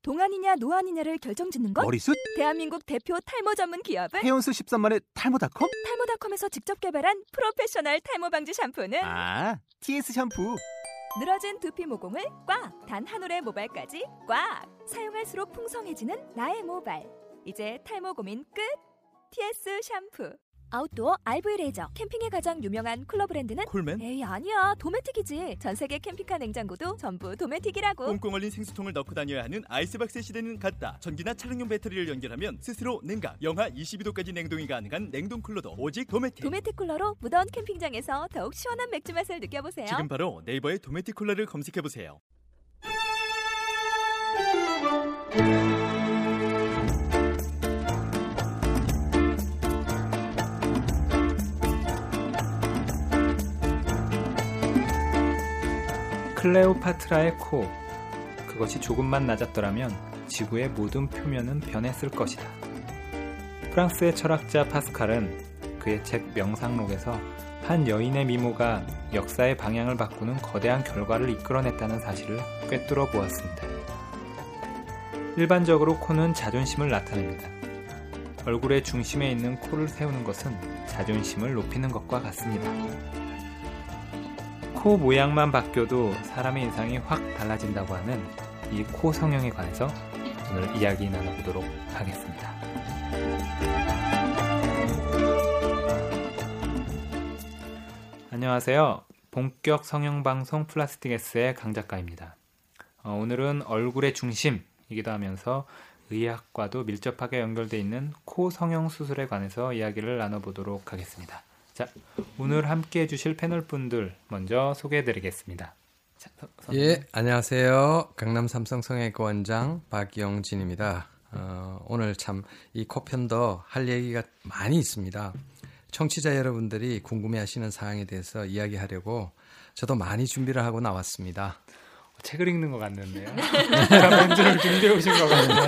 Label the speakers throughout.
Speaker 1: 동안이냐 노안이냐를 결정짓는 것?
Speaker 2: 머리숱?
Speaker 1: 대한민국 대표 탈모 전문 기업은?
Speaker 2: 해온수 13만의 탈모닷컴?
Speaker 1: 탈모닷컴에서 직접 개발한 프로페셔널 탈모 방지 샴푸는?
Speaker 2: TS 샴푸.
Speaker 1: 늘어진 두피 모공을 꽉! 단 한 올의 모발까지 꽉! 사용할수록 풍성해지는 나의 모발. 이제 탈모 고민 끝! TS 샴푸. 아웃도어 RV 레저. 캠핑에 가장 유명한 쿨러 브랜드는?
Speaker 2: 콜맨?
Speaker 1: 에이 아니야, 도메틱이지. 전세계 캠핑카 냉장고도 전부 도메틱이라고.
Speaker 3: 꽁꽁 얼린 생수통을 넣고 다녀야 하는 아이스박스 시대는 갔다. 전기나 차량용 배터리를 연결하면 스스로 냉각, 영하 22도까지 냉동이 가능한 냉동 쿨러도 오직 도메틱.
Speaker 1: 도메틱 쿨러로 무더운 캠핑장에서 더욱 시원한 맥주 맛을 느껴보세요.
Speaker 3: 지금 바로 네이버에 도메틱 쿨러를 검색해보세요.
Speaker 4: 클레오파트라의 코, 그것이 조금만 낮았더라면 지구의 모든 표면은 변했을 것이다. 프랑스의 철학자 파스칼은 그의 책 명상록에서 한 여인의 미모가 역사의 방향을 바꾸는 거대한 결과를 이끌어냈다는 사실을 꿰뚫어 보았습니다. 일반적으로 코는 자존심을 나타냅니다. 얼굴의 중심에 있는 코를 세우는 것은 자존심을 높이는 것과 같습니다. 코 모양만 바뀌어도 사람의 인상이 확 달라진다고 하는 이 코 성형에 관해서 오늘 이야기 나눠보도록 하겠습니다. 안녕하세요. 본격 성형방송 플라스틱 S의 강 작가입니다. 오늘은 얼굴의 중심이기도 하면서 의학과도 밀접하게 연결되어 있는 코 성형 수술에 관해서 이야기를 나눠보도록 하겠습니다. 자, 오늘 함께 해주실 패널 분들 먼저 소개해드리겠습니다. 자,
Speaker 5: 예, 안녕하세요. 강남 삼성 성형외과 원장 박영진입니다. 오늘 참 이 코편도 할 얘기가 많이 있습니다. 청취자 여러분들이 궁금해하시는 사항에 대해서 이야기하려고 저도 많이 준비를 하고 나왔습니다.
Speaker 4: 책을 읽는 것 같는데요. 멘트를 준비해 오신 것 같네요.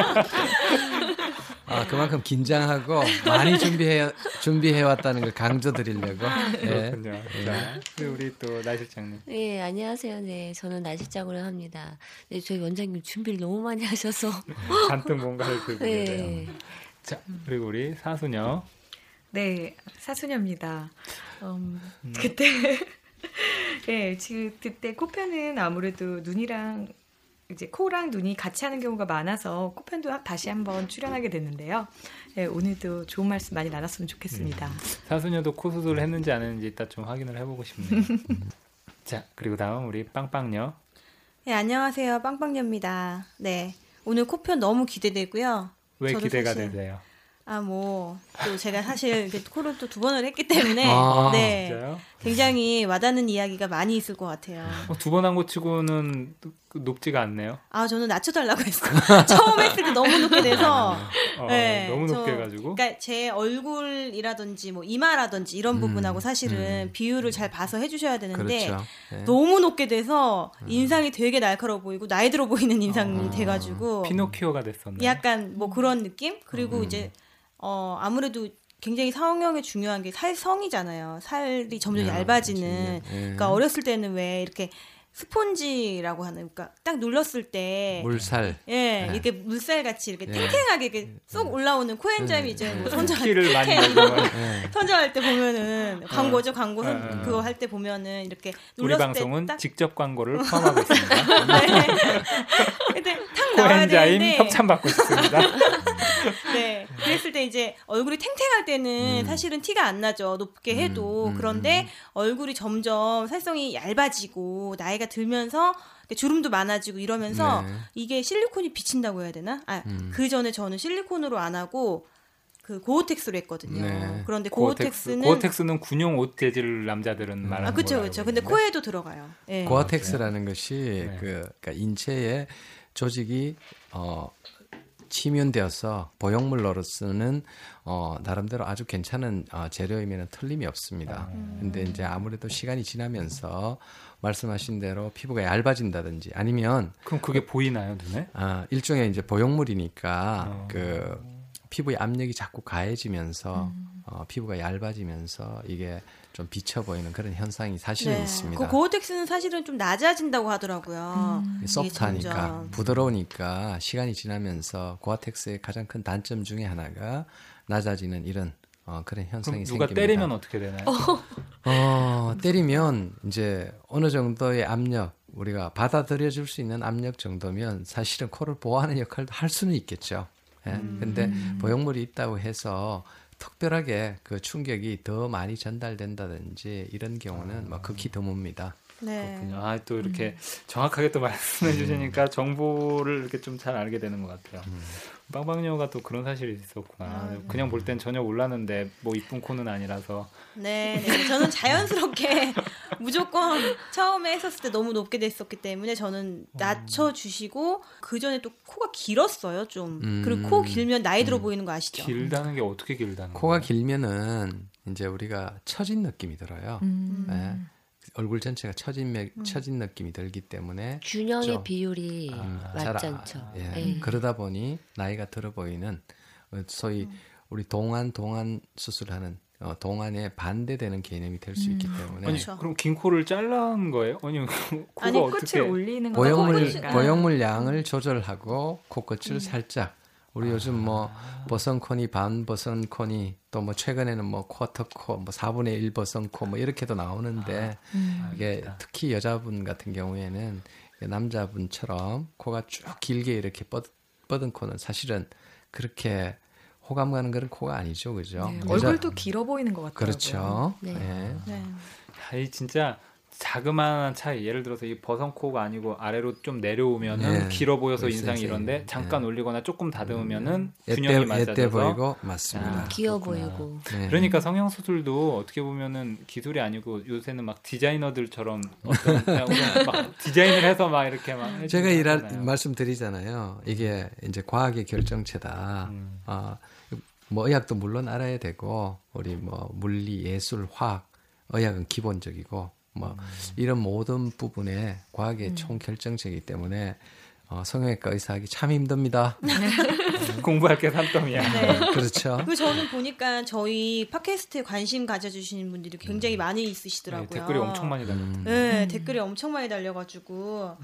Speaker 5: 그만큼 긴장하고 많이 준비해왔다는 걸 강조드리려고.
Speaker 4: 그렇군요. 네. 자, 우리 또 나 실장님.
Speaker 6: 네, 안녕하세요. 네, 저는 나 실장으로 합니다. 네, 저희 원장님 준비를 너무 많이 하셔서
Speaker 4: 잔뜩 뭔가를 들고 계세요. 네. 자, 그리고 우리 사수녀.
Speaker 7: 네, 사수녀입니다. 그때 네, 지금 그때 코편은 아무래도 눈이랑 이제 코랑 눈이 같이 하는 경우가 많아서 코편도 다시 한번 출연하게 됐는데요. 네, 오늘도 좋은 말씀 많이 나눴으면 좋겠습니다.
Speaker 4: 사수녀도 코 수술을 했는지 안 했는지 이따 좀 확인을 해보고 싶네요. 자, 그리고 다음 우리 빵빵녀.
Speaker 8: 네, 안녕하세요. 빵빵녀입니다. 네, 오늘 코편 너무 기대되고요.
Speaker 4: 왜 기대가 되세요?
Speaker 8: 또 제가 사실 코를 또 2번을 했기 때문에 네,
Speaker 4: 진짜요?
Speaker 8: 굉장히 와닿는 이야기가 많이 있을 것 같아요.
Speaker 4: 2번 한 거 치고는 높지가 않네요.
Speaker 8: 저는 낮춰달라고 했어요. 처음 했을 때 너무 높게 돼서
Speaker 4: 네, 너무 높게 해가지고.
Speaker 8: 그러니까 제 얼굴이라든지 뭐 이마라든지 이런 부분하고 사실은 비율을 잘 봐서 해주셔야 되는데
Speaker 5: 그렇죠. 네.
Speaker 8: 너무 높게 돼서 인상이 되게 날카로워 보이고 나이 들어 보이는 인상이 돼가지고
Speaker 4: 피노키오가 됐었네요.
Speaker 8: 약간 뭐 그런 느낌? 그리고 이제 아무래도 굉장히 성형에 중요한 게 살성이잖아요. 살이 점점 얇아지는. 그러니까 어렸을 때는 왜 이렇게 스폰지라고 하는, 그러니까 딱 눌렀을 때
Speaker 5: 물살,
Speaker 8: 이렇게 물살 같이 이렇게 탱탱하게 이렇게 쏙 올라오는 코엔자임이 이제 뭐 선정할 때 보면은 광고죠, 광고 그거 할 때 보면은 이렇게 눌렀을
Speaker 4: 우리 방송은
Speaker 8: 때
Speaker 4: 직접 광고를 포함하고 있습니다.
Speaker 8: 네. 근데 탁 나와야
Speaker 4: 코엔자임
Speaker 8: 되는데
Speaker 4: 협찬 받고 있습니다.
Speaker 8: 네, 그랬을 때 이제 얼굴이 탱탱할 때는 사실은 티가 안 나죠. 높게 해도. 그런데 얼굴이 점점 살성이 얇아지고 나이가 들면서 주름도 많아지고 이러면서 이게 실리콘이 비친다고 해야 되나? 그 전에 저는 실리콘으로 안 하고 그 고어텍스로 했거든요.
Speaker 5: 네.
Speaker 8: 그런데 고어텍스는
Speaker 4: 군용 옷 재질 남자들은 말하는 거예요.
Speaker 8: 그렇죠. 근데 코에도 들어가요. 네.
Speaker 5: 고어텍스라는 것이 그러니까 인체의 조직이 침윤되어서 보형물로서는 나름대로 아주 괜찮은 재료이면 틀림이 없습니다. 근데 이제 아무래도 시간이 지나면서 말씀하신 대로 피부가 얇아진다든지 아니면
Speaker 4: 그럼 그게 보이나요, 눈에?
Speaker 5: 일종의 이제 보형물이니까 그 피부의 압력이 자꾸 가해지면서 피부가 얇아지면서 이게 좀 비쳐 보이는 그런 현상이 사실은 있습니다.
Speaker 8: 그 고어텍스는 사실은 좀 낮아진다고 하더라고요.
Speaker 5: 소프트하니까 부드러우니까 시간이 지나면서 고어텍스의 가장 큰 단점 중에 하나가 낮아지는 이런 그런 현상이
Speaker 4: 누가
Speaker 5: 생깁니다.
Speaker 4: 때리면 어떻게 되나요?
Speaker 5: 때리면 이제 어느 정도의 압력, 우리가 받아들여줄 수 있는 압력 정도면 사실은 코를 보호하는 역할도 할 수는 있겠죠. 근데 보형물이 있다고 해서 특별하게 그 충격이 더 많이 전달된다든지 이런 경우는 뭐 극히 드뭅니다.
Speaker 8: 네.
Speaker 4: 그렇군요. 또 이렇게 정확하게 또 말씀해 주시니까 정보를 이렇게 좀 잘 알게 되는 것 같아요. 빵빵녀가 또 그런 사실이 있었구나. 그냥 볼 땐 전혀 몰랐는데 뭐 이쁜 코는 아니라서.
Speaker 8: 네. 저는 자연스럽게 무조건 처음에 했었을 때 너무 높게 됐었기 때문에 저는 낮춰주시고 그 전에 또 코가 길었어요 좀. 그리고 코 길면 나이 들어 보이는 거 아시죠?
Speaker 4: 길다는 게 어떻게 길다는 거예요?
Speaker 5: 코가 길면은 이제 우리가 처진 느낌이 들어요. 네. 얼굴 전체가 처진 느낌이 들기 때문에
Speaker 6: 균형의
Speaker 5: 좀,
Speaker 6: 비율이 맞지 않죠.
Speaker 5: 그러다 보니 나이가 들어 보이는 소위 우리 동안 수술하는 동안에 반대되는 개념이 될 수 있기 때문에
Speaker 4: 아니 그럼 긴 코를 잘라는 거예요? 코가
Speaker 7: 아니
Speaker 4: 어떻게
Speaker 7: 끝을 올리는 거
Speaker 5: 보형물 양을 조절하고 코끝을 살짝 우리 요즘 뭐 버선코니 반 버선코니 또 뭐 최근에는 뭐 쿼터코 뭐 4분의 1 버선코 뭐 이렇게도 나오는데 이게 특히 여자분 같은 경우에는 남자분처럼 코가 쭉 길게 이렇게 뻗은 코는 사실은 그렇게 호감 가는 그런 코가 아니죠, 그죠?
Speaker 7: 네, 얼굴도 길어 보이는 것 같아요.
Speaker 5: 그렇죠.
Speaker 4: 이 진짜 자그마한 차이. 예를 들어서 이 버선코가 아니고 아래로 좀 내려오면은 길어 보여서 인상이 이런데 잠깐 올리거나 조금 다듬으면은 균형이 맞아져서
Speaker 5: 예때 보이고 맞습니다.
Speaker 6: 귀여워 보이고.
Speaker 4: 그러니까 성형 수술도 어떻게 보면은 기술이 아니고 요새는 막 디자이너들처럼 어떤 막 디자인을 해서 막 이렇게 막
Speaker 5: 제가 말씀드리잖아요. 이게 이제 과학의 결정체다. 뭐 의학도 물론 알아야 되고 우리 뭐 물리, 예술, 화학, 의학은 기본적이고 뭐 이런 모든 부분에 과학의 총 결정체이기 때문에 성형외과 의사하기 참 힘듭니다.
Speaker 4: 공부할 게 산더미야.
Speaker 8: 네.
Speaker 5: 그렇죠.
Speaker 8: 그리고 저는 보니까 저희 팟캐스트에 관심 가져주시는 분들이 굉장히 많이 있으시더라고요.
Speaker 4: 네, 댓글이 엄청 많이 달려요.
Speaker 8: 네, 댓글이 엄청 많이 달려가지고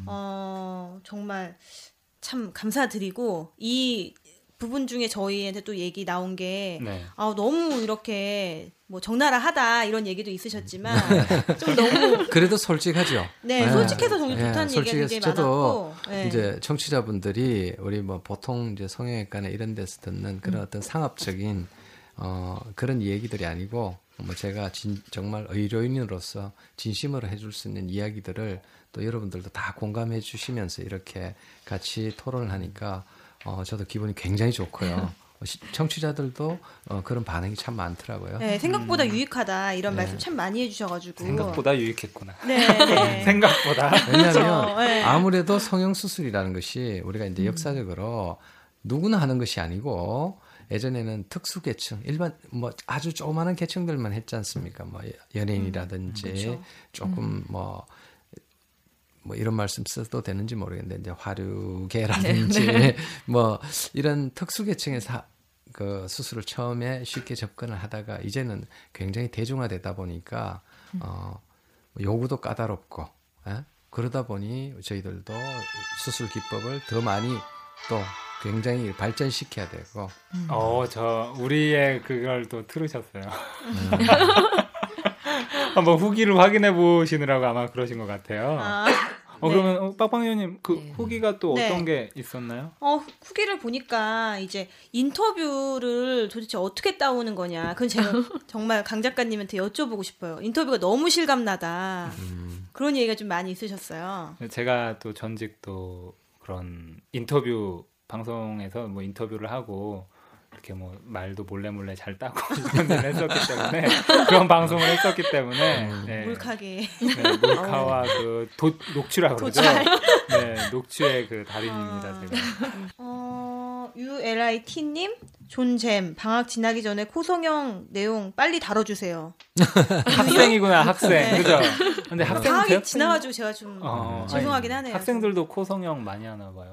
Speaker 8: 정말 참 감사드리고 이 부분 중에 저희한테 또 얘기 나온 게 너무 이렇게 뭐 적나라하다 이런 얘기도 있으셨지만 좀 너무
Speaker 5: 그래도 솔직하죠.
Speaker 8: 네, 솔직해서 정말 좋다는 얘기가 굉장히 많았고
Speaker 5: 이제 청취자분들이 우리 뭐 보통 이제 성형외과나 이런 데서 듣는 그런 어떤 상업적인 그런 얘기들이 아니고 뭐 제가 정말 의료인으로서 진심으로 해줄 수 있는 이야기들을 또 여러분들도 다 공감해 주시면서 이렇게 같이 토론을 하니까 저도 기분이 굉장히 좋고요. 청취자들도 그런 반응이 참 많더라고요.
Speaker 8: 네, 생각보다 유익하다 이런 말씀 참 많이 해주셔가지고
Speaker 4: 생각보다 유익했구나.
Speaker 8: 네.
Speaker 4: 생각보다.
Speaker 5: 왜냐하면 아무래도 성형수술이라는 것이 우리가 이제 역사적으로 누구나 하는 것이 아니고 예전에는 특수계층, 일반 뭐 아주 조그마한 계층들만 했지 않습니까? 뭐 연예인이라든지 조금 뭐 이런 말씀 써도 되는지 모르겠는데 이제 화류계라든지 뭐 이런 특수계층에서 그 수술을 처음에 쉽게 접근을 하다가 이제는 굉장히 대중화되다 보니까 요구도 까다롭고 그러다 보니 저희들도 수술 기법을 더 많이 또 굉장히 발전시켜야 되고.
Speaker 4: 우리의 그걸 또 들으셨어요. 한번 후기를 확인해 보시느라고 아마 그러신 것 같아요. 그러면 빵빵녀님 후기가 또 어떤 게 있었나요?
Speaker 8: 후기를 보니까 이제 인터뷰를 도대체 어떻게 따오는 거냐. 그건 제가 정말 강 작가님한테 여쭤보고 싶어요. 인터뷰가 너무 실감나다. 그런 얘기가 좀 많이 있으셨어요.
Speaker 4: 제가 또 전직 또 그런 인터뷰 방송에서 뭐 인터뷰를 하고 이렇게 뭐 말도 몰래 잘 따고 이런 일을 했었기 때문에 그런 방송을 했었기 때문에
Speaker 8: 몰카게
Speaker 4: 몰카와 그 녹취라고 그러죠. 네, 녹취의 그 달인입니다. 제가.
Speaker 8: ULIT님 존잼 방학 지나기 전에 코성형 내용 빨리 다뤄주세요.
Speaker 4: 학생이구나 학생. 그죠? 근데
Speaker 8: 방학이 지나가지고 제가 좀 죄송하긴 하네요.
Speaker 4: 학생들도 코성형 많이 하나 봐요.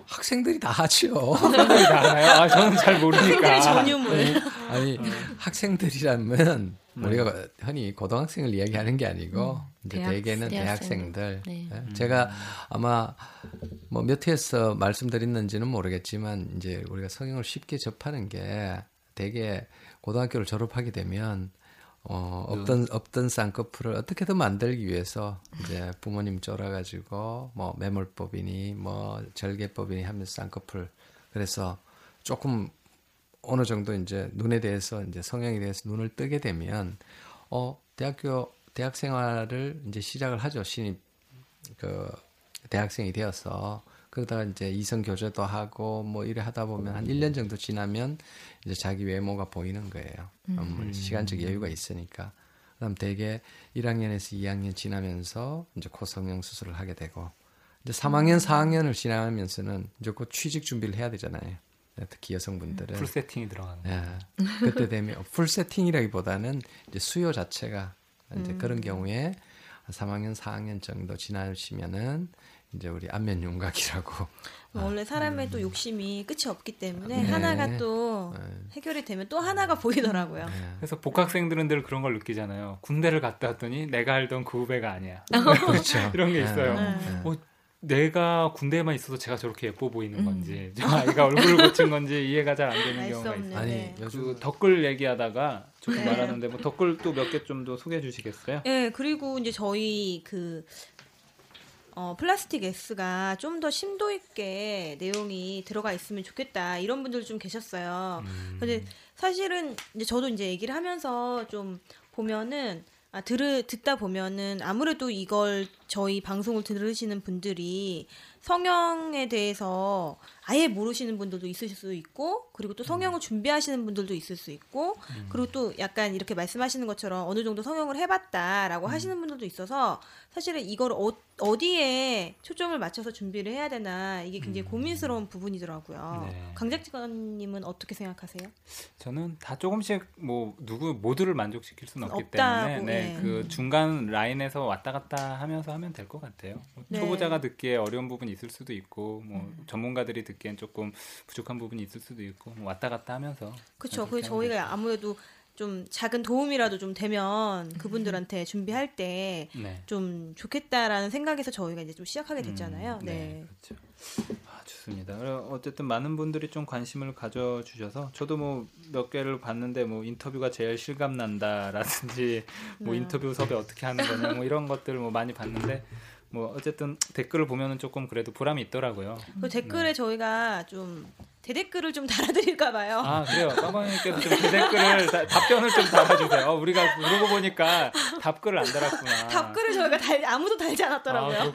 Speaker 5: 학생들이 다 하죠.
Speaker 4: 학생들이 다 알아요? 아, 저는 잘 모르니까.
Speaker 8: 전유물.
Speaker 5: 아니 학생들이라면 우리가 흔히 고등학생을 이야기하는 게 아니고 이제 대개는 대학생들.
Speaker 6: 네.
Speaker 5: 제가 아마 뭐 몇 회에서 말씀드렸는지는 모르겠지만 이제 우리가 성형을 쉽게 접하는 게 대개 고등학교를 졸업하게 되면 없던 쌍꺼풀을 어떻게든 만들기 위해서 이제 부모님 쫄아가지고 뭐 매몰법이니 뭐 절개법이니 하면서 쌍꺼풀 그래서 조금 어느 정도 이제 눈에 대해서 이제 성형에 대해서 눈을 뜨게 되면 대학 생활을 이제 시작을 하죠. 신입 그 대학생이 되어서 그러다가 이제 이성 교제도 하고 뭐 이래 하다 보면 한 1년 정도 지나면 이제 자기 외모가 보이는 거예요. 시간적 여유가 있으니까. 그다음 대개 1학년에서 2학년 지나면서 이제 코 성형 수술을 하게 되고 이제 3학년, 4학년을 지나면서는 이제 곧 취직 준비를 해야 되잖아요. 특히 여성분들은
Speaker 4: 풀 세팅이 들어가는 거예요.
Speaker 5: 그때 되면 풀 세팅이라기보다는 이제 수요 자체가 이제 그런 경우에 3학년, 4학년 정도 지나시면은 이제 우리 안면 윤곽이라고
Speaker 8: 원래 사람의 또 욕심이 끝이 없기 때문에 하나가 또 해결이 되면 또 하나가 보이더라고요.
Speaker 4: 그래서 복학생들은 늘 그런 걸 느끼잖아요. 군대를 갔다 왔더니 내가 알던 그 후배가 아니야.
Speaker 5: 그렇죠.
Speaker 4: 이런 게 있어요. 내가 군대에만 있어서 제가 저렇게 예뻐 보이는 건지 저 아이가 얼굴을 고친 건지 이해가 잘 안 되는 경우가 있어요.
Speaker 5: 아니,
Speaker 4: 그 덧글 얘기하다가 조금 말하는데 뭐 덧글 또 몇 개 좀 더 소개해 주시겠어요?
Speaker 8: 네, 그리고 이제 저희 플라스틱 S가 좀 더 심도 있게 내용이 들어가 있으면 좋겠다 이런 분들 좀 계셨어요. 근데 사실은 이제 저도 이제 얘기를 하면서 좀 보면은 듣다 보면은 아무래도 이걸 저희 방송을 들으시는 분들이 성형에 대해서 아예 모르시는 분들도 있으실 수 있고 그리고 또 성형을 준비하시는 분들도 있을 수 있고 그리고 또 약간 이렇게 말씀하시는 것처럼 어느 정도 성형을 해봤다라고 하시는 분들도 있어서 사실은 이걸 어디에 초점을 맞춰서 준비를 해야 되나 이게 굉장히 고민스러운 부분이더라고요.
Speaker 4: 네.
Speaker 8: 강작가님은 어떻게 생각하세요?
Speaker 4: 저는 다 조금씩 뭐 모두를 만족시킬 수는 없기
Speaker 8: 없다고,
Speaker 4: 때문에 그 중간 라인에서 왔다 갔다 하면서 하면 될 것 같아요.
Speaker 8: 네.
Speaker 4: 초보자가 듣기에 어려운 부분이 있을 수도 있고 뭐 전문가들이 듣기엔 조금 부족한 부분이 있을 수도 있고 뭐 왔다 갔다 하면서
Speaker 8: 그렇죠. 그 저희가 아무래도 좀 작은 도움이라도 좀 되면 그분들한테 준비할 때 좀 좋겠다라는 생각에서 저희가 이제 좀 시작하게 됐잖아요. 네.
Speaker 4: 그렇죠. 좋습니다. 어쨌든 많은 분들이 좀 관심을 가져주셔서 저도 뭐 몇 개를 봤는데 뭐 인터뷰가 제일 실감 난다라든지 뭐 인터뷰 섭외 어떻게 하는 거냐 뭐 이런 것들 뭐 많이 봤는데 뭐 어쨌든 댓글을 보면은 조금 그래도 보람이 있더라고요.
Speaker 8: 그 댓글에 저희가 좀 대댓글을 좀 달아드릴까 봐요.
Speaker 4: 아 그래요. 빵빵님께서 좀 대댓글을 답변을 좀 달아주세요. 우리가 그러고 보니까 답글을 안 달았구나.
Speaker 8: 답글을 저희가 아무도 달지 않았더라고요.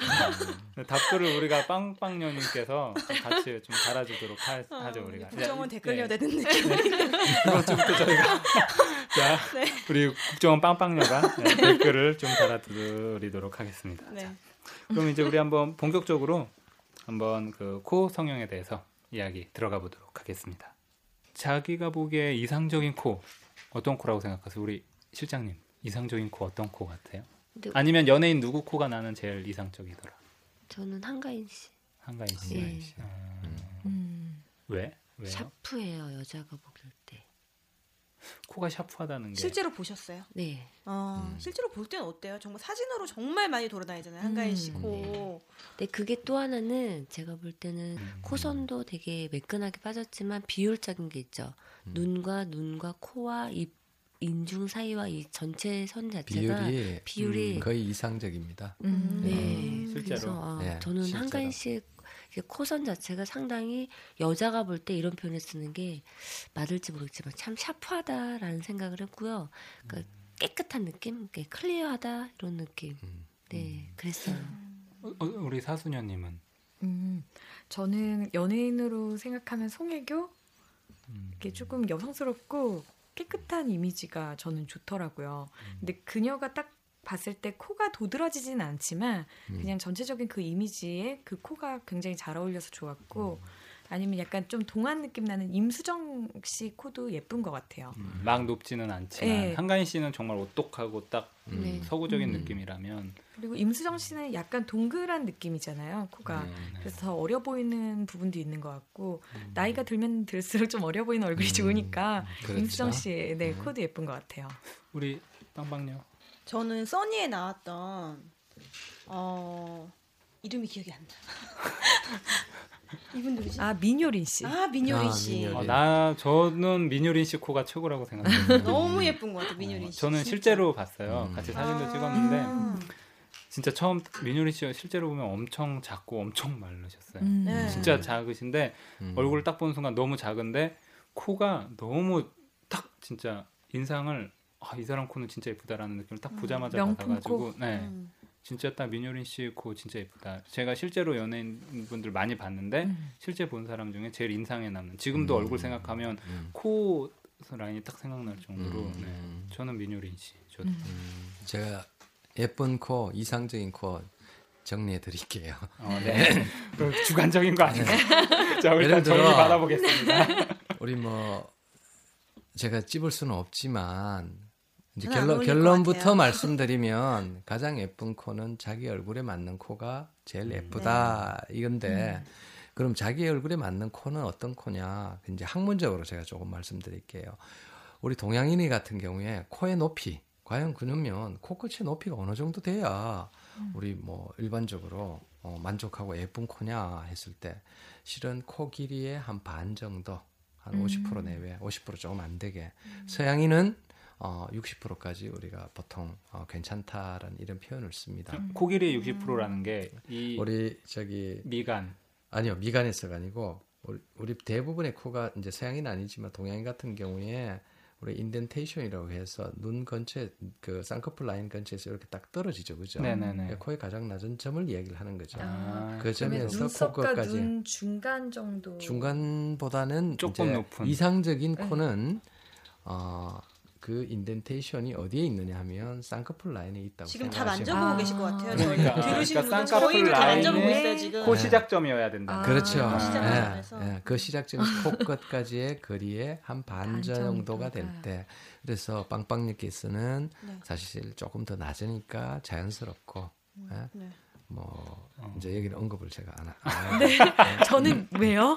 Speaker 4: 답글을 우리가 빵빵녀님께서 같이 좀 달아주도록 하죠 우리가.
Speaker 8: 국정원 댓글녀 되는 느낌.
Speaker 4: 이번 주부터 저희가 자 우리 국정원 빵빵녀가 댓글을 좀 달아드리도록 하겠습니다.
Speaker 8: 네.
Speaker 4: 자, 그럼 이제 우리 한번 본격적으로 한번 그 코 성형에 대해서 이야기 들어가 보도록 하겠습니다. 자기가 보기에 이상적인 코 어떤 코라고 생각하세요? 우리 실장님 이상적인 코 어떤 코 같아요? 아니면 연예인 누구 코가 나는 제일 이상적이더라?
Speaker 6: 저는 한가인 씨.
Speaker 4: 한가인 씨.
Speaker 6: 네.
Speaker 4: 왜? 왜요?
Speaker 6: 샤프해요 여자가 보길 때.
Speaker 4: 코가 샤프하다는 게.
Speaker 8: 실제로 보셨어요?
Speaker 6: 네.
Speaker 8: 실제로 볼 때는 어때요? 정말 사진으로 정말 많이 돌아다니잖아요. 한가인 씨 코.
Speaker 6: 네, 그게 또 하나는 제가 볼 때는 코선도 되게 매끈하게 빠졌지만 비율적인 게 있죠. 눈과 코와 입 인중 사이와 이 전체 선 자체가 비율이
Speaker 5: 거의 이상적입니다.
Speaker 6: 네,
Speaker 4: 실제로.
Speaker 6: 그래서 저는
Speaker 5: 실제로.
Speaker 6: 한가인 씨 코선 자체가 상당히 여자가 볼 때 이런 표현을 쓰는 게 맞을지 모르겠지만 참 샤프하다라는 생각을 했고요. 그러니까 깨끗한 느낌, 클리어하다 이런 느낌. 네, 그랬어요.
Speaker 4: 우리 사수녀님은?
Speaker 7: 저는 연예인으로 생각하면 송혜교 이게 조금 여성스럽고 깨끗한 이미지가 저는 좋더라고요. 근데 그녀가 딱 봤을 때 코가 도드라지진 않지만 그냥 전체적인 그 이미지에 그 코가 굉장히 잘 어울려서 좋았고 아니면 약간 좀 동안 느낌 나는 임수정 씨 코도 예쁜 것 같아요.
Speaker 4: 막 높지는 않지만
Speaker 7: 네.
Speaker 4: 한가인 씨는 정말 오똑하고 딱
Speaker 6: 네.
Speaker 4: 서구적인 느낌이라면
Speaker 7: 그리고 임수정 씨는 약간 동그란 느낌이잖아요, 코가. 그래서 더 어려 보이는 부분도 있는 것 같고 나이가 들면 들수록 좀 어려 보이는 얼굴이 좋으니까
Speaker 5: 그렇죠.
Speaker 7: 임수정 씨의 코도 예쁜 것 같아요.
Speaker 4: 우리 빵빵요.
Speaker 8: 저는 써니에 나왔던 이름이 기억이 안 나. 이분 누구지?
Speaker 7: 아, 민효린 씨.
Speaker 8: 아, 민효린 씨.
Speaker 5: 민효린.
Speaker 4: 저는 민효린 씨 코가 최고라고 생각해요.
Speaker 8: 너무 예쁜 것 같아, 민효린 씨.
Speaker 4: 저는
Speaker 8: 진짜.
Speaker 4: 실제로 봤어요. 같이 사진도 찍었는데 진짜 처음 민효린 씨가 실제로 보면 엄청 작고 엄청 마르셨어요.
Speaker 8: 네.
Speaker 4: 진짜 작으신데 얼굴을 딱 보는 순간 너무 작은데 코가 너무 딱 진짜 인상을 이 사람 코는 진짜 예쁘다라는 느낌을 딱 보자마자
Speaker 7: 명품
Speaker 4: 받아가지고 네. 진짜 딱 민효린 씨 코 진짜 예쁘다. 제가 실제로 연예인분들 많이 봤는데 실제 본 사람 중에 제일 인상에 남는 지금도 얼굴 생각하면 코 라인이 딱 생각날 정도로 네. 저는 민효린 씨. 저도.
Speaker 5: 제가 예쁜 코, 이상적인 코 정리해 드릴게요.
Speaker 4: 네. 주관적인 거 아닌가? 자,
Speaker 5: 예를
Speaker 4: 일단
Speaker 5: 들어
Speaker 4: 정리 받아보겠습니다.
Speaker 5: 우리 제가 찝을 수는 없지만 이제
Speaker 8: 안 어울릴 것
Speaker 5: 결론부터
Speaker 8: 같아요.
Speaker 5: 말씀드리면 가장 예쁜 코는 자기 얼굴에 맞는 코가 제일 예쁘다 이건데 그럼 자기 얼굴에 맞는 코는 어떤 코냐? 이제 학문적으로 제가 조금 말씀드릴게요. 우리 동양인이 같은 경우에 코의 높이 과연 그러면 코끝의 높이가 어느 정도 돼야 우리 일반적으로 만족하고 예쁜 코냐 했을 때 실은 코 길이의 한 반 정도 한 50% 내외 50% 조금 안 되게 서양인은 60%까지 우리가 보통 괜찮다라는 이런 표현을 씁니다.
Speaker 4: 코 길이 60%라는 게
Speaker 5: 우리
Speaker 4: 미간
Speaker 5: 아니요 미간에서가 아니고 우리 대부분의 코가 이제 서양인 아니지만 동양인 같은 경우에 우리 인덴테이션이라고 해서 눈 근처에 그 쌍꺼풀 라인 근처에서 이렇게 딱 떨어지죠, 그죠?
Speaker 4: 네네네.
Speaker 5: 코의 가장 낮은 점을 얘기를 하는 거죠.
Speaker 7: 그러면
Speaker 5: 그 점에서
Speaker 7: 눈썹과
Speaker 5: 코끝까지
Speaker 7: 눈 중간 정도.
Speaker 5: 중간보다는
Speaker 4: 조금
Speaker 5: 이제
Speaker 4: 높은.
Speaker 5: 이상적인 코는 그 인덴테이션이 어디에 있느냐 하면 쌍꺼풀 라인에 있다고
Speaker 8: 지금 다
Speaker 5: 생각하시면
Speaker 8: 만져보고 계실 것 같아요.
Speaker 4: 그러니까.
Speaker 8: 들으시는 분들
Speaker 4: 쌍꺼풀
Speaker 8: 저희도 다 만져보고
Speaker 4: 라인에
Speaker 8: 있어요 지금.
Speaker 4: 코 시작점이어야 된다.
Speaker 5: 그렇죠.
Speaker 8: 시작점에서.
Speaker 5: 그 시작점 코끝까지의 거리의 한 반 정도가 될 때, 그래서 빵빵님께서는 사실 조금 더 낮으니까 자연스럽고, 이제 여기는 언급을 제가 안 하고.
Speaker 7: 네. 저는 왜요?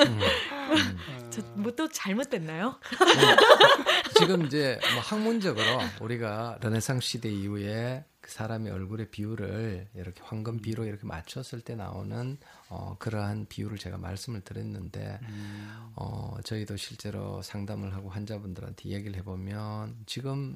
Speaker 7: 저 뭐 또 잘못됐나요?
Speaker 5: 지금 이제 학문적으로 우리가 르네상스 시대 이후에 그 사람의 얼굴의 비율을 이렇게 황금비로 이렇게 맞췄을 때 나오는 그러한 비율을 제가 말씀을 드렸는데 저희도 실제로 상담을 하고 환자분들한테 얘기를 해보면 지금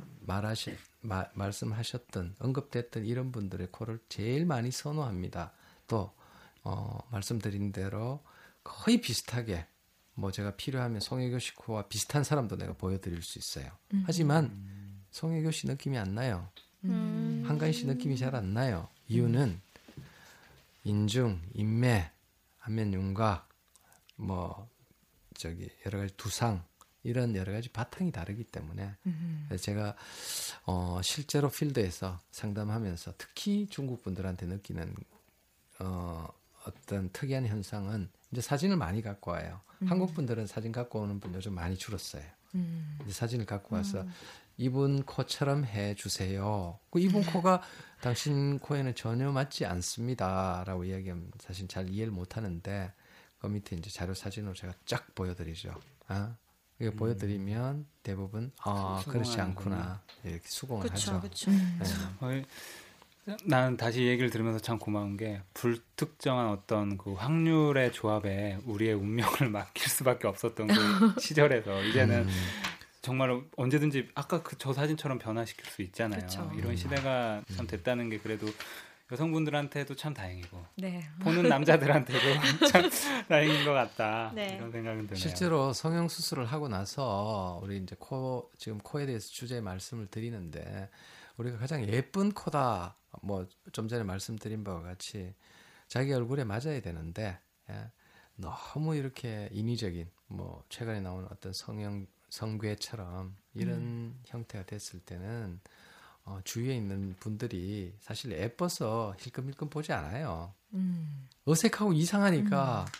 Speaker 5: 말씀하셨던 언급됐던 이런 분들의 코를 제일 많이 선호합니다. 또 말씀드린 대로 거의 비슷하게 제가 필요하면 송혜교 씨 코와 비슷한 사람도 내가 보여드릴 수 있어요. 하지만 송혜교 씨 느낌이 안 나요. 한가인 씨 느낌이 잘 안 나요. 이유는 인중, 인매, 안면 윤곽, 여러 가지 두상 이런 여러 가지 바탕이 다르기 때문에 그래서 제가 실제로 필드에서 상담하면서 특히 중국 분들한테 느끼는 어떤 특이한 현상은 이제 사진을 많이 갖고 와요. 한국 분들은 사진 갖고 오는 분 요즘 많이 줄었어요. 이제 사진을 갖고 와서 이분 코처럼 해주세요. 이분 코가 당신 코에는 전혀 맞지 않습니다라고 이야기하면 사실 잘 이해를 못하는데 그 밑에 이제 자료 사진으로 제가 쫙 보여드리죠. 이거 보여드리면 대부분 그렇지 않구나 이렇게 수긍을 하죠.
Speaker 8: 그렇죠.
Speaker 4: 나는 다시 얘기를 들으면서 참 고마운 게 불특정한 어떤 그 확률의 조합에 우리의 운명을 맡길 수밖에 없었던 그 시절에서 이제는 정말 언제든지 아까 저 사진처럼 변화시킬 수 있잖아요.
Speaker 7: 그쵸.
Speaker 4: 이런 시대가 참 됐다는 게 그래도 여성분들한테도 참 다행이고
Speaker 7: 네.
Speaker 4: 보는 남자들한테도 참 다행인 것 같다.
Speaker 8: 네.
Speaker 4: 이런 생각은 드네요.
Speaker 5: 실제로 성형 수술을 하고 나서 우리 이제 지금 코에 대해서 주제에 말씀을 드리는데 우리가 가장 예쁜 코다. 좀 전에 말씀드린 바와 같이 자기 얼굴에 맞아야 되는데 너무 이렇게 인위적인 최근에 나오는 어떤 성괴처럼 이런 형태가 됐을 때는 주위에 있는 분들이 사실 예뻐서 힐끔힐끔 보지 않아요. 어색하고 이상하니까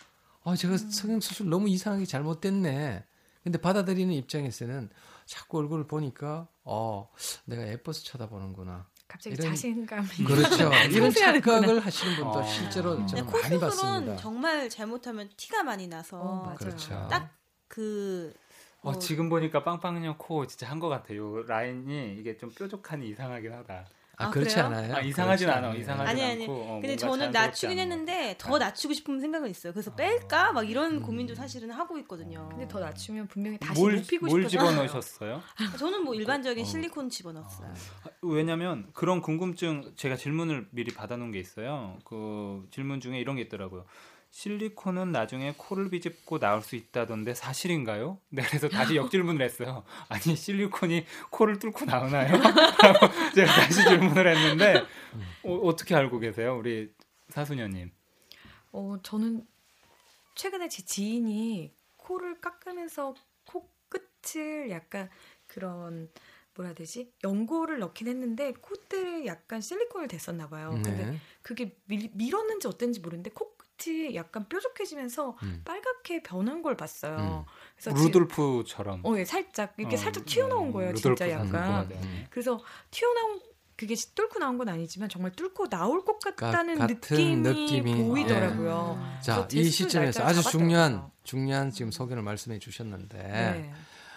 Speaker 5: 제가 성형수술 너무 이상하게 잘못됐네. 근데 받아들이는 입장에서는 자꾸 얼굴을 보니까 내가 예뻐서 쳐다보는구나.
Speaker 7: 갑자기
Speaker 5: 이런,
Speaker 7: 자신감이
Speaker 5: 그렇죠. 이런 착각을 하시는 분도 실제로
Speaker 8: 네,
Speaker 5: 저는 많이 봤습니다.
Speaker 8: 코수술은 정말 잘못하면 티가 많이 나서
Speaker 7: 맞아요.
Speaker 5: 그렇죠.
Speaker 8: 딱 그
Speaker 4: 지금 보니까 빵빵형 코 진짜 한 것 같아요. 라인이 이게 좀 뾰족하니 이상하긴 하다.
Speaker 5: 그렇지
Speaker 8: 그래요?
Speaker 5: 않아요?
Speaker 4: 이상하진
Speaker 5: 그렇지
Speaker 4: 않아.
Speaker 5: 않아요.
Speaker 4: 이상하진
Speaker 8: 아니.
Speaker 4: 않고.
Speaker 8: 근데
Speaker 4: 뭔가
Speaker 8: 저는
Speaker 4: 자연스럽지
Speaker 8: 낮추긴
Speaker 4: 않은
Speaker 8: 했는데 더 낮추고 싶은 생각은 있어요. 그래서 뺄까 막 이런 고민도 사실은 하고 있거든요.
Speaker 7: 근데 더 낮추면 분명히 다시
Speaker 4: 뭘
Speaker 7: 높이고
Speaker 4: 뭘
Speaker 7: 싶어서
Speaker 4: 집어넣으셨어요?
Speaker 8: 저는 뭐 일반적인 실리콘 집어넣었어요.
Speaker 4: 왜냐면 그런 궁금증 제가 질문을 미리 받아놓은 게 있어요. 그 질문 중에 이런 게 있더라고요. 실리콘은 나중에 코를 비집고 나올 수 있다던데 사실인가요? 네, 그래서 다시 역질문을 했어요. 아니 실리콘이 코를 뚫고 나오나요? 라고 제가 다시 질문을 했는데 어떻게 알고 계세요? 우리 사수녀님.
Speaker 7: 저는 최근에 제 지인이 코를 깎으면서 코 끝을 약간 그런 뭐라 해야 되지? 연고를 넣긴 했는데 콧대에 약간 실리콘을 댔었나 봐요. 근데 그게 밀었는지 어땠는지 모르는데 코끝이 약간 뾰족해지면서 빨갛게 변한 걸 봤어요. 그래서
Speaker 4: 루돌프처럼.
Speaker 7: 예, 살짝 이렇게 살짝 튀어나온 거예요. 진짜 약간. 그래서 튀어나온 그게 뚫고 나온 건 아니지만 정말 뚫고 나올 것 같다는 느낌이 보이더라고요.
Speaker 5: 자, 이 시점에서 아주 중요한 지금 소견을 말씀해 주셨는데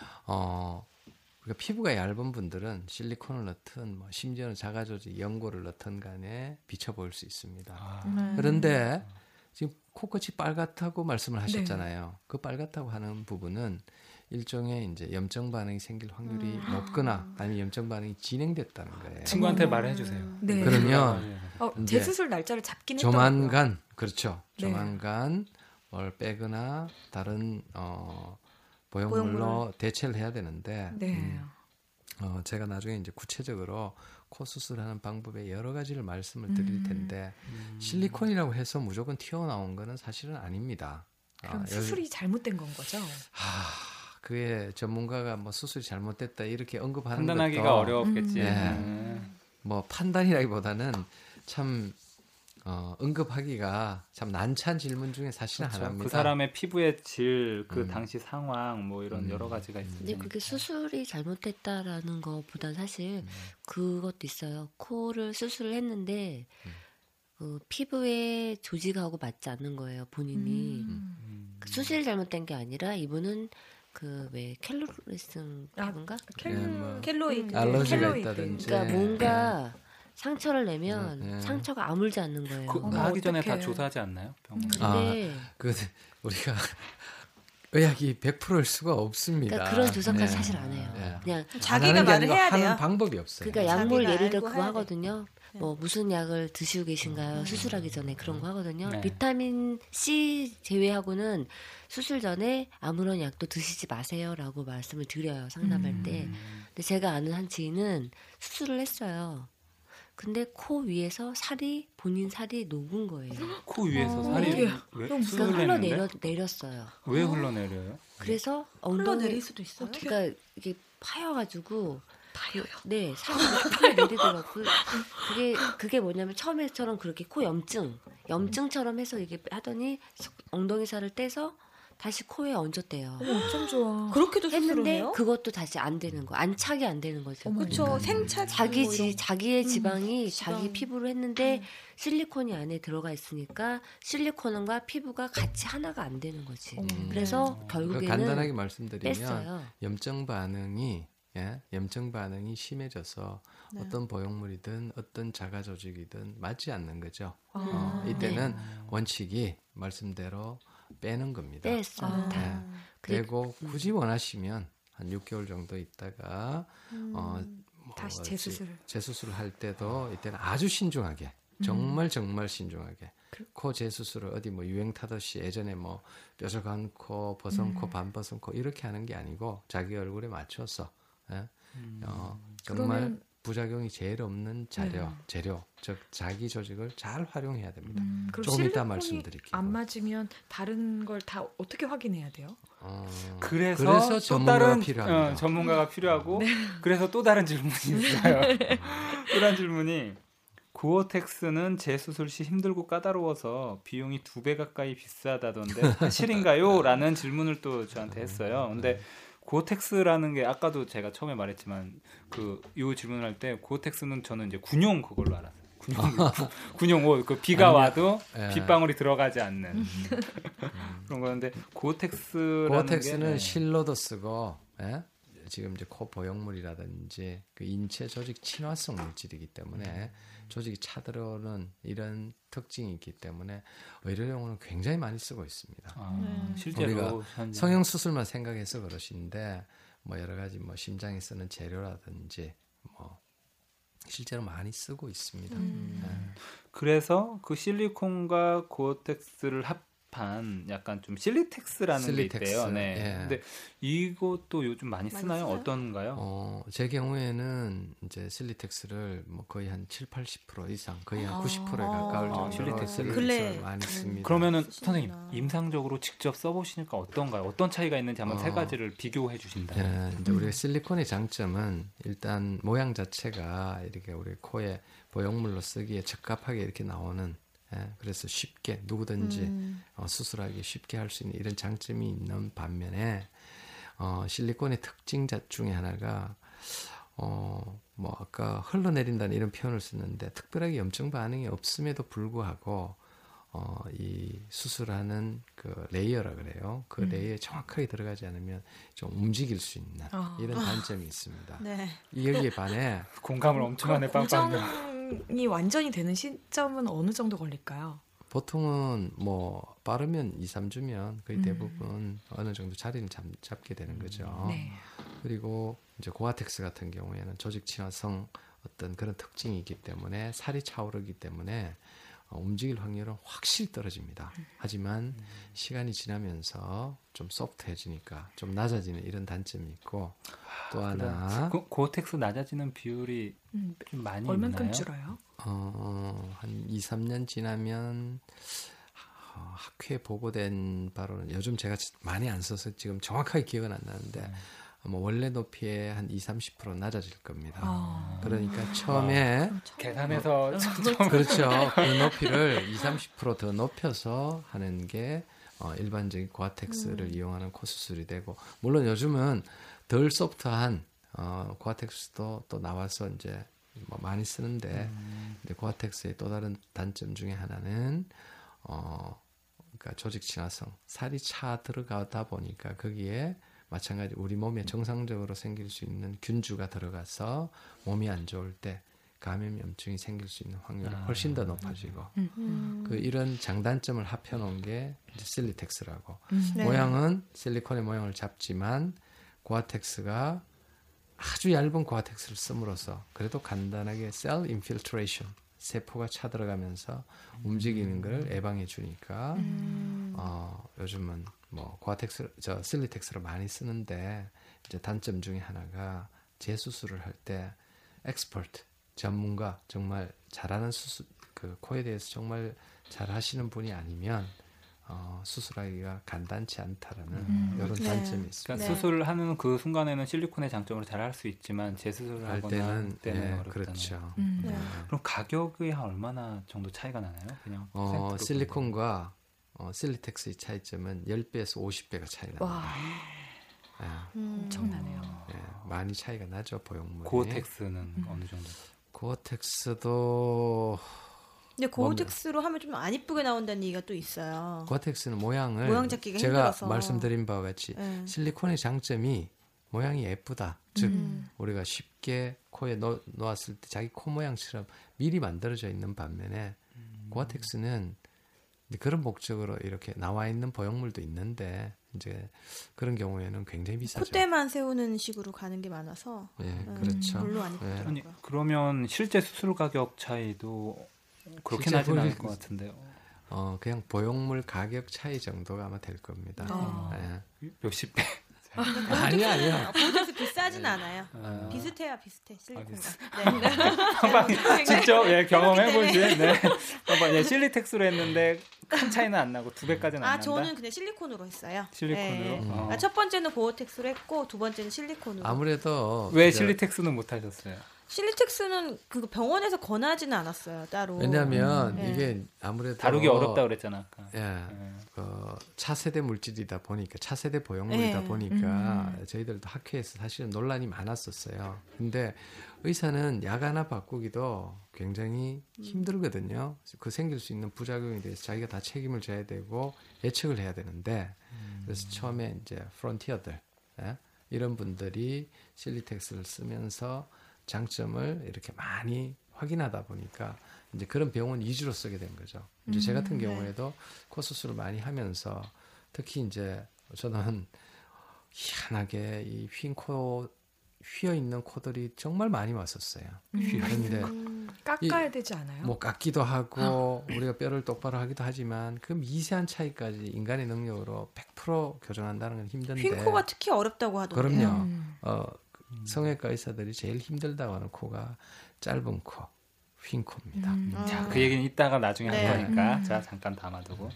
Speaker 5: 그러니까 피부가 얇은 분들은 실리콘을 넣든 뭐 심지어는 자가조직 연고를 넣든 간에 비쳐 보일 수 있습니다. 그런데 지금 코끝이 빨갛다고 말씀을 하셨잖아요. 그 빨갛다고 하는 부분은 일종의 이제 염증 반응이 생길 확률이 높거나 아니면 염증 반응이 진행됐다는 거예요.
Speaker 4: 친구한테 말해 주세요.
Speaker 7: 네.
Speaker 5: 그러면
Speaker 7: 재수술 날짜를 잡긴
Speaker 5: 조만간 그렇죠. 조만간 뭘 빼거나 다른 보형물로 대체를 해야 되는데 제가 나중에 이제 구체적으로 코 수술하는 방법의 여러 가지를 말씀을 드릴 텐데 실리콘이라고 해서 무조건 튀어나온 거는 사실은 아닙니다.
Speaker 7: 그럼 수술이 잘못된 건 거죠?
Speaker 5: 그게 전문가가 뭐 수술이 잘못됐다 이렇게 언급하는
Speaker 4: 판단하기가
Speaker 5: 것도
Speaker 4: 어려웠겠지.
Speaker 5: 뭐 판단이라기보다는 참 언급하기가 참 난처한 질문 중에 사실은
Speaker 4: 그렇죠.
Speaker 5: 하나입니다.
Speaker 4: 그 사람의 피부의 질, 그 당시 상황 뭐 이런 여러 가지가 있어요.
Speaker 6: 근데 그게 수술이 잘못됐다라는 것보단 사실 그것도 있어요. 코를 수술을 했는데 피부의 조직하고 맞지 않는 거예요. 본인이. 그 수술이 잘못된 게 아니라 이분은 그 왜 켈로리슨 피부인가?
Speaker 8: 켈로이드.
Speaker 5: 알러지가 있다든지.
Speaker 6: 그러니까 뭔가 상처를 내면 상처가 아물지 않는 거예요.
Speaker 4: 하기 전에 다 조사하지 않나요? 병원에.
Speaker 6: 근데
Speaker 5: 우리가 의학이 100%일 수가 없습니다.
Speaker 6: 그러니까 그런 조사까지 사실 안 해요. 그냥
Speaker 8: 자기가 말을 해야 돼요.
Speaker 5: 하는 방법이 없어요.
Speaker 6: 그러니까 약물 예를 들어
Speaker 8: 알고
Speaker 6: 그거
Speaker 8: 해야
Speaker 6: 하거든요. 뭐 무슨 약을 드시고 계신가요? 수술하기 전에 그런 거 하거든요.
Speaker 4: 네.
Speaker 6: 비타민 C 제외하고는 수술 전에 아무런 약도 드시지 마세요라고 말씀을 드려요. 상담할 때. 근데 제가 아는 한 지인은 수술을 했어요. 근데 코 위에서 본인 살이 녹은 거예요.
Speaker 4: 코 위에서 살이 왜 수술을
Speaker 6: 그러니까
Speaker 4: 했는데?
Speaker 6: 흘러내렸어요.
Speaker 4: 왜 흘러내려요?
Speaker 6: 그래서
Speaker 8: 흘러내릴 수도 있어요.
Speaker 6: 그러니까 이게 파여가지고 네, 살이 내리더라고요. 그게 뭐냐면 처음에처럼 그렇게 코 염증처럼 해서 이게 하더니 엉덩이 살을 떼서 다시 코에 얹었대요.
Speaker 7: 참 좋아.
Speaker 8: 그렇게도 수술을
Speaker 6: 했는데
Speaker 8: 해요?
Speaker 6: 그것도 다시 안 되는 거, 안착이 안 되는 거죠.
Speaker 8: 그렇죠. 생차
Speaker 6: 자기의 지방이 자기 피부로 했는데 실리콘이 안에 들어가 있으니까 실리콘과 피부가 같이 하나가 안 되는 거지. 그래서 결국에는
Speaker 5: 간단하게 말씀드리면
Speaker 6: 뺐어요.
Speaker 5: 염증 반응이 심해져서 어떤 보형물이든 어떤 자가 조직이든 맞지 않는 거죠. 이때는 원칙이 말씀대로 빼는 겁니다.
Speaker 6: 뺐어요.
Speaker 5: 그리고 굳이 원하시면 한 6개월 정도 있다가
Speaker 7: 다시
Speaker 5: 재수술을 할 때도 이때는 아주 신중하게 정말 신중하게 코 재수술을 어디 뭐 유행 타듯이 예전에 뭐 뾰족한 코, 버선 코, 반버선 코 이렇게 하는 게 아니고 자기 얼굴에 맞춰서 정말 부작용이 제일 없는 재료, 즉 자기 조직을 잘 활용해야 됩니다. 조금 이따 말씀드릴게요.
Speaker 7: 안 맞으면 다른 걸 다 어떻게 확인해야 돼요?
Speaker 4: 그래서 또 다른 전문가가 필요하고
Speaker 7: 네.
Speaker 4: 그래서 또 다른 질문이 있어요. 또 다른 질문이 고어텍스는 재수술 시 힘들고 까다로워서 비용이 2배 가까이 비싸다던데 사실인가요? 라는 질문을 또 저한테 했어요. 근데 고어텍스라는 게 아까도 제가 처음에 말했지만 이 질문을 할 때 고어텍스는 저는 이제 군용 그걸로 알았어요. 군용 옷, 비가 와도 빗방울이 들어가지 않는 그런 거는데 고어텍스는
Speaker 5: 게 실로도 쓰고 지금 이제 코 보형물이라든지 그 인체 조직 친화성 물질이기 때문에 조직이 차들어오는 이런 특징이 있기 때문에 의료용으로 굉장히 많이 쓰고 있습니다.
Speaker 4: 실제로
Speaker 5: 우리가 성형 수술만 생각해서 그러신데 뭐 여러 가지 뭐 심장에 쓰는 재료라든지 뭐 실제로 많이 쓰고 있습니다.
Speaker 4: 그래서 그 실리콘과 고어텍스를 합한 약간 좀 실리텍스라는 게 있대요. 네.
Speaker 5: 예.
Speaker 4: 근데 이것도 요즘 많이 쓰나요? 어떤가요?
Speaker 5: 제 경우에는 이제 실리텍스를 뭐 거의 한 7-80% 이상, 거의 한 90%에 가까울 정도로 실리텍스를 많이 씁니다.
Speaker 4: 그러면은 선생님 임상적으로 직접 써보시니까 어떤가요? 어떤 차이가 있는지 한번 세 가지를 비교해 주신다면.
Speaker 5: 이제 우리가 실리콘의 장점은 일단 모양 자체가 이렇게 우리 코에 보형물로 쓰기에 적합하게 이렇게 나오는. 그래서 쉽게 누구든지 수술하기 쉽게 할 수 있는 이런 장점이 있는 반면에 실리콘의 특징 중에 하나가 뭐 아까 흘러내린다는 이런 표현을 썼는데 특별하게 염증 반응이 없음에도 불구하고 이 수술하는 그 레이어라 그래요. 그 레이어에 정확하게 들어가지 않으면 좀 움직일 수 있는 이런 단점이 있습니다.
Speaker 8: 네.
Speaker 5: 여기에 반해
Speaker 4: 공감을 엄청 하네 빵빵.
Speaker 7: 고정이 완전히 되는 시점은 어느 정도 걸릴까요?
Speaker 5: 보통은 뭐 빠르면 2-3주면 거의 대부분 어느 정도 자리를 잡게 되는 거죠.
Speaker 7: 네.
Speaker 5: 그리고 이제 고아텍스 같은 경우에는 조직 친화성 어떤 그런 특징이 있기 때문에 살이 차오르기 때문에 움직일 확률은 확실히 떨어집니다. 하지만 시간이 지나면서 좀 소프트해지니까 좀 낮아지는 이런 단점이 있고 또 하나
Speaker 4: 고어텍스 낮아지는 비율이 좀 많이
Speaker 7: 얼만큼
Speaker 4: 있나요?
Speaker 7: 줄어요?
Speaker 5: 한 2-3년 지나면 학회에 보고된 바로는 요즘 제가 많이 안 써서 지금 정확하게 기억은 안 나는데 뭐 원래 높이에 한 20-30% 낮아질 겁니다. 그러니까 처음에
Speaker 4: 계산해서
Speaker 5: 그렇죠. 그 높이를 20-30% 더 높여서 하는 게 일반적인 고아텍스를 이용하는 코 수술이 되고 물론 요즘은 덜 소프트한 고아텍스도 또 나와서 이제 뭐 많이 쓰는데 근데 고아텍스의 또 다른 단점 중에 하나는 그러니까 조직 친화성 살이 차 들어가다 보니까 거기에 마찬가지 우리 몸에 정상적으로 생길 수 있는 균주가 들어가서 몸이 안 좋을 때 감염염증이 생길 수 있는 확률이 훨씬 더 높아지고 이런 장단점을 합해놓은 게 이제 실리텍스라고
Speaker 8: 네.
Speaker 5: 모양은 실리콘의 모양을 잡지만 고아텍스가 아주 얇은 고아텍스를 씀으로써 그래도 간단하게 셀 인필트레이션 세포가 차들어가면서 움직이는 걸 예방해 주니까 요즘은 뭐 실리텍스를 많이 쓰는데 이제 단점 중에 하나가 재수술을 할 때 엑스퍼트 전문가 정말 잘하는 수술 그 코에 대해서 정말 잘 하시는 분이 아니면 수술하기가 간단치 않다라는 이런 단점이 있습니다.
Speaker 4: 그러니까 수술하는 그 순간에는 실리콘의 장점으로 잘 할 수 있지만 재수술을
Speaker 5: 할
Speaker 4: 하거나
Speaker 5: 때는
Speaker 4: 어렵다는.
Speaker 5: 그렇죠.
Speaker 4: 그럼 가격이 한 얼마나 정도 차이가 나나요? 그냥
Speaker 5: 실리콘과 실리텍스의 차이점은 10배에서 50배가 차이 납니다.
Speaker 7: 와, 엄청나네요.
Speaker 5: 많이 차이가 나죠, 보형물이.
Speaker 4: 고어텍스는 어느 정도?
Speaker 5: 고어텍스도
Speaker 8: 근데 고어텍스로 하면 좀 안 이쁘게 나온다는 얘기가 또 있어요.
Speaker 5: 고어텍스는 모양 잡기가
Speaker 8: 제가 힘들어서.
Speaker 5: 말씀드린 바와 같이 실리콘의 장점이 모양이 예쁘다. 즉 우리가 쉽게 코에 놓았을 때 자기 코 모양처럼 미리 만들어져 있는 반면에 고아텍스는 그런 목적으로 이렇게 나와 있는 보형물도 있는데 이제 그런 경우에는 굉장히 비싸죠.
Speaker 8: 콧대만 세우는 식으로 가는 게 많아서
Speaker 5: 그렇죠.
Speaker 8: 별로 안 이쁘더라고요.
Speaker 4: 아니, 그러면 실제 수술 가격 차이도 그렇게 나지는 않을 것 같은데요.
Speaker 5: 그냥 보형물 가격 차이 정도가 아마 될 겁니다.
Speaker 4: 몇십 배.
Speaker 5: 아니야.
Speaker 8: 보어텍스 비싸진 않아요. 비슷해 실리콘과.
Speaker 4: 직접 경험해보지. 네. 실리텍스로 했는데 큰 차이는 안 나고 2배까지는 안 난다.
Speaker 8: 저는 근데 실리콘으로 했어요.
Speaker 4: 실리콘으로?
Speaker 8: 첫 번째는 고어텍스로 했고 두 번째는 실리콘으로.
Speaker 5: 아무래도
Speaker 4: 왜 실리텍스는 못 하셨어요?
Speaker 8: 실리텍스는 그 병원에서 권하지는 않았어요. 따로.
Speaker 5: 왜냐하면 이게 아무래도
Speaker 4: 다루기 어렵다 그랬잖아 아까.
Speaker 5: 예, 그 차세대 물질이다 보니까 차세대 보형물이다 보니까 저희들도 학회에서 사실은 논란이 많았었어요. 근데 의사는 약 하나 바꾸기도 굉장히 힘들거든요. 그 생길 수 있는 부작용에 대해서 자기가 다 책임을 져야 되고 예측을 해야 되는데 그래서 처음에 이제 프론티어들 이런 분들이 실리텍스를 쓰면서 장점을 이렇게 많이 확인하다 보니까 이제 그런 병원 위주로 쓰게 된 거죠. 이제 제 같은 경우에도 코 수술을 많이 하면서 특히 이제 저는 희한하게 이 휘어 있는 코들이 정말 많이 왔었어요. 그런데
Speaker 7: 깎아야 되지 않아요?
Speaker 5: 뭐 깎기도 하고 우리가 뼈를 똑바로 하기도 하지만 그 미세한 차이까지 인간의 능력으로 100% 교정한다는 건 힘든데.
Speaker 8: 휜 코가 특히 어렵다고 하던데요.
Speaker 5: 그럼요. 성형외과 의사들이 제일 힘들다고 하는 코가 짧은 코, 휜 코입니다.
Speaker 4: 자, 그 얘기는 이따가 나중에 할 거니까 자 잠깐 담아두고.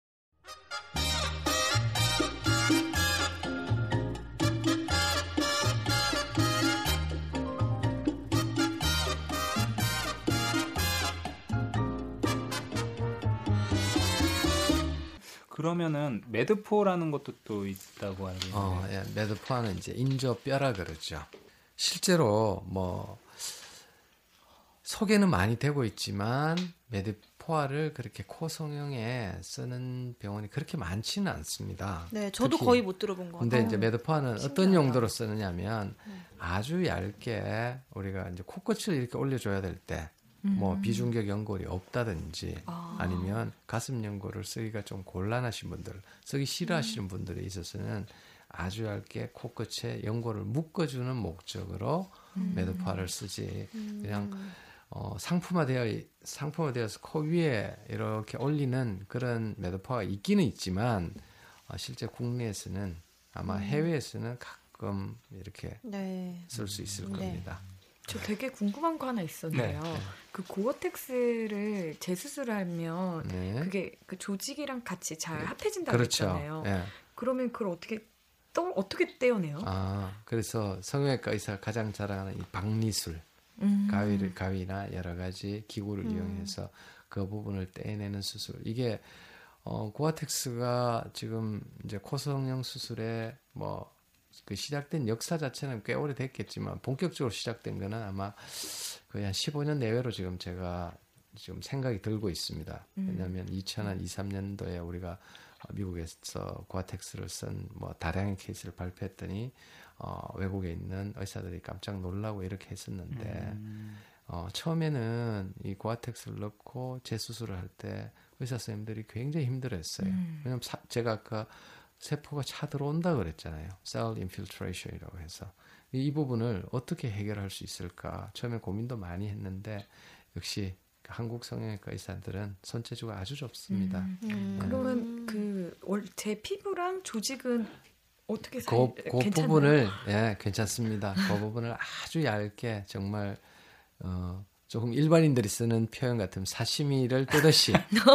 Speaker 4: 그러면은 매드포라는 것도 또 있다고 알고 있는데.
Speaker 5: 예, 매드포는 이제 인조뼈라 그러죠. 실제로 뭐 소개는 많이 되고 있지만 매드포화를 그렇게 코 성형에 쓰는 병원이 그렇게 많지는 않습니다.
Speaker 8: 네, 저도
Speaker 5: 특히,
Speaker 8: 거의 못 들어본 것 같아요.
Speaker 5: 근데 이제 매드포화는
Speaker 8: 신기하다.
Speaker 5: 어떤 용도로 쓰느냐면 아주 얇게 우리가 이제 코끝을 이렇게 올려줘야 될 때. 뭐 비중격 연골이 없다든지 아니면 가슴 연골을 쓰기가 좀 곤란하신 분들, 쓰기 싫어하시는 분들에 있어서는 아주 얇게 코끝에 연골을 묶어주는 목적으로 매드포화를 쓰지 그냥 상품화되어서 코 위에 이렇게 올리는 그런 매드포화가 있기는 있지만 실제 국내에서는 아마 해외에서는 가끔 이렇게 쓸 수 있을 겁니다.
Speaker 7: 저 되게 궁금한 거 하나 있었는데요. 그 고어텍스를 재수술하면 그게 그 조직이랑 같이 잘 합해진다고 했잖아요. 그러면 그걸 어떻게 떼어내요?
Speaker 5: 그래서 성형외과 의사가 가장 자랑하는 이 박리술, 가위나 여러 가지 기구를 이용해서 그 부분을 떼내는 수술. 이게 고어텍스가 지금 이제 코성형 수술에 뭐 그 시작된 역사 자체는 꽤 오래됐겠지만 본격적으로 시작된 거는 아마 거의 한 15년 내외로 지금 제가 지금 생각이 들고 있습니다. 왜냐하면 2002, 3년도에 우리가 미국에서 고아텍스를 쓴 뭐 다량의 케이스를 발표했더니 외국에 있는 의사들이 깜짝 놀라고 이렇게 했었는데 처음에는 이 고아텍스를 넣고 재수술을 할 때 의사 선생님들이 굉장히 힘들어했어요. 왜냐하면 제가 아까 세포가 차 들어온다 그랬잖아요. Cell infiltration이라고 해서 이 부분을 어떻게 해결할 수 있을까 처음에 고민도 많이 했는데 역시 한국 성형외과 의사들은 손재주가 아주 좋습니다.
Speaker 7: 그러면 제 피부랑 조직은 어떻게
Speaker 5: 그 부분을 괜찮습니다. 그 부분을 아주 얇게 정말 조금 일반인들이 쓰는 표현 같으면 사시미를 뜨듯이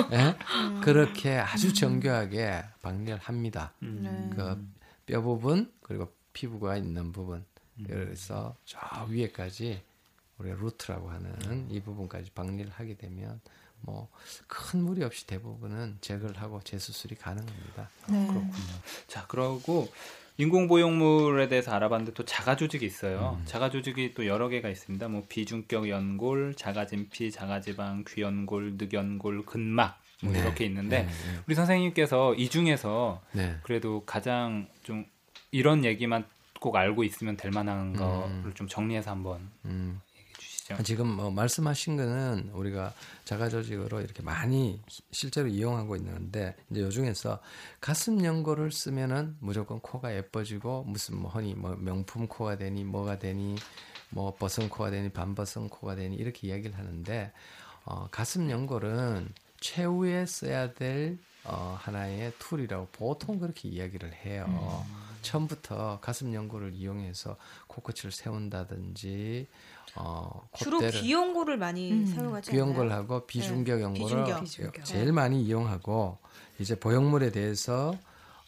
Speaker 5: 그렇게 아주 정교하게 박리를 합니다. 그 뼈 부분 그리고 피부가 있는 부분 그래서 저 위에까지 우리가 루트라고 하는 이 부분까지 박리를 하게 되면 뭐 큰 무리 없이 대부분은 제거를 하고 재수술이 가능합니다.
Speaker 4: 그렇군요. 자, 그러고 인공보형물에 대해서 알아봤는데 또 자가조직이 있어요. 자가조직이 또 여러 개가 있습니다. 뭐 비중격 연골, 자가진피, 자가지방, 귀연골, 늑연골, 근막 뭐 이렇게 있는데 우리 선생님께서 이 중에서 그래도 가장 좀 이런 얘기만 꼭 알고 있으면 될 만한 거를 좀 정리해서 한번 얘기해 주시죠.
Speaker 5: 지금 뭐 말씀하신 거는 우리가 자가조직으로 이렇게 많이 실제로 이용하고 있는데 이제 요 중에서 가슴 연골을 쓰면은 무조건 코가 예뻐지고 무슨 뭐 허니 뭐 명품 코가 되니 뭐가 되니 뭐 버선 코가 되니 반버선 코가 되니 이렇게 이야기를 하는데 가슴 연골은 최후에 써야 될 하나의 툴이라고 보통 그렇게 이야기를 해요. 처음부터 가슴 연골을 이용해서 코끝을 세운다든지
Speaker 8: 주로 귀연골을 많이 사용하지 않나요?
Speaker 5: 귀연골하고 비중격 연골을
Speaker 8: 비중격.
Speaker 5: 제일 많이 이용하고 이제 보형물에 대해서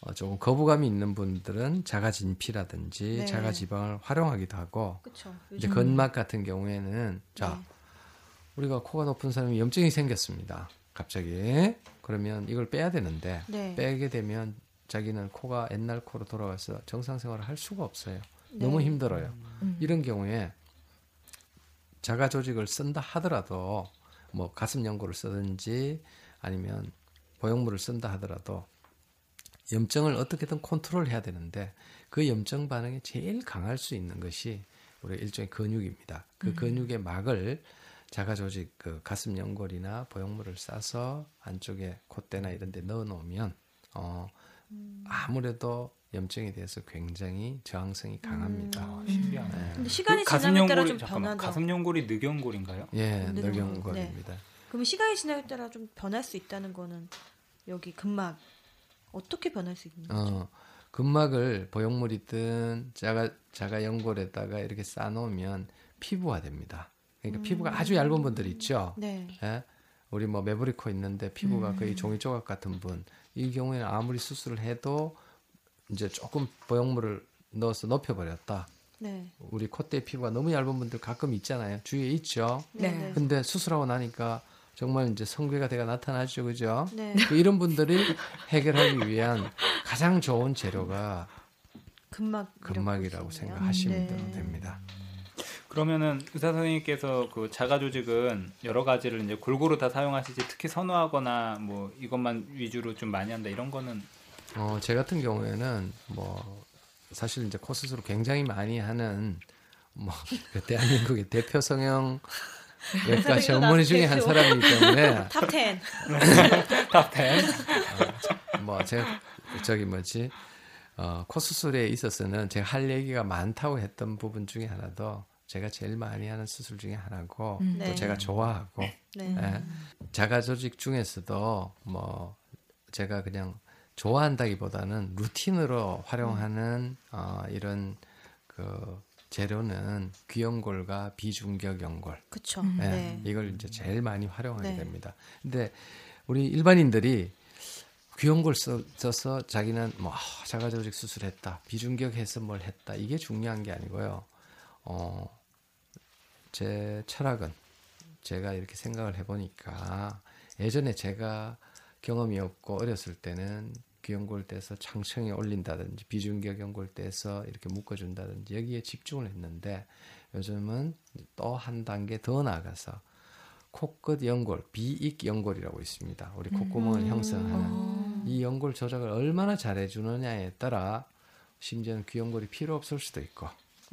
Speaker 5: 조금 거부감이 있는 분들은 자가진피라든지
Speaker 8: 네.
Speaker 5: 자가지방을 활용하기도 하고
Speaker 8: 그렇죠.
Speaker 5: 이제 건막 같은 경우에는 자
Speaker 8: 네.
Speaker 5: 우리가 코가 높은 사람이 염증이 생겼습니다. 갑자기 그러면 이걸 빼야 되는데
Speaker 8: 네.
Speaker 5: 빼게 되면 자기는 코가 옛날 코로 돌아가서 정상 생활을 할 수가 없어요.
Speaker 8: 네.
Speaker 5: 너무 힘들어요. 이런 경우에 자가 조직을 쓴다 하더라도 뭐 가슴 연고를 쓰든지 아니면 보형물을 쓴다 하더라도 염증을 어떻게든 컨트롤해야 되는데 그 염증 반응이 제일 강할 수 있는 것이 우리 일종의 근육입니다. 그 근육의 막을 자가 조직 그 가슴 연골이나 보형물을 싸서 안쪽에 콧대나 이런 데 넣어 놓으면 아무래도 염증에 대해서 굉장히 저항성이 강합니다.
Speaker 4: 신기하네.
Speaker 8: 근데 시간이
Speaker 4: 가슴
Speaker 8: 지나면 따라 좀
Speaker 4: 연골이 잠깐만
Speaker 8: 변하다.
Speaker 4: 가슴 연골이 늑연골인가요?
Speaker 5: 예,
Speaker 8: 늑연골.
Speaker 5: 늑연골입니다.
Speaker 8: 그러면 시간이 지나에 따라 좀 변할 수 있다는 거는 여기 근막 어떻게 변할 수 있는 거죠?
Speaker 5: 근막을 보형물이든 자가 연골에다가 이렇게 쌓아놓으면 피부화됩니다. 그러니까 피부가 아주 얇은 분들 있죠.
Speaker 8: 네.
Speaker 5: 예? 우리 뭐 매부리코 있는데 피부가 거의 종이 조각 같은 분, 이 경우에는 아무리 수술을 해도 이제 조금 보형물을 넣어서 높여버렸다.
Speaker 8: 네.
Speaker 5: 우리 콧대 피부가 너무 얇은 분들 가끔 있잖아요. 주위에 있죠.
Speaker 7: 네.
Speaker 5: 근데 수술하고 나니까 정말 이제 성괴가 돼가 나타나죠, 그죠?
Speaker 8: 네.
Speaker 5: 이런 분들이 해결하기 위한 가장 좋은 재료가 근막이라고 생각하시면
Speaker 8: 네.
Speaker 5: 됩니다.
Speaker 4: 그러면은 의사 선생님께서 그 자가 조직은 여러 가지를 이제 골고루 다 사용하시지 특히 선호하거나 뭐 이것만 위주로 좀 많이 한다 이런 거는
Speaker 5: 제 같은 경우에는 뭐 사실 이제 코 수술을 굉장히 많이 하는 뭐 대한민국의 대표 성형 외과 전문의 중에 한 사람이기 때문에
Speaker 8: 탑 10.
Speaker 4: 탑 10.
Speaker 5: 뭐 제가 코 수술에 있어서는 제가 할 얘기가 많다고 했던 부분 중에 하나도 제가 제일 많이 하는 수술 중에 하나고
Speaker 8: 네.
Speaker 5: 또 제가 좋아하고
Speaker 8: 네.
Speaker 5: 예. 자가 조직 중에서도 뭐 제가 그냥 좋아한다기보다는 루틴으로 활용하는 이런 그 재료는 귀연골과 비중격 연골.
Speaker 8: 그렇죠.
Speaker 5: 예,
Speaker 8: 네.
Speaker 5: 이걸 이제 제일 많이 활용하게
Speaker 8: 네.
Speaker 5: 됩니다. 근데 우리 일반인들이 귀연골 써서 자기는 뭐 자가 조직 수술했다, 비중격 해서 뭘 했다, 이게 중요한 게 아니고요. 제 철학은 제가 이렇게 생각을 해보니까 예전에 제가 경험이 없고 어렸을 때는 귀연골 떼서 창청에 올린다든지 비중격 연골 떼서 이렇게 묶어준다든지 여기에 집중을 했는데 요즘은 또 한 단계 더 나아가서 코끝 연골, 비익 연골이라고 있습니다. 우리 콧구멍을 형성하는 이 연골 조작을 얼마나 잘해주느냐에 따라 심지어는 귀연골이 필요 없을 수도 있고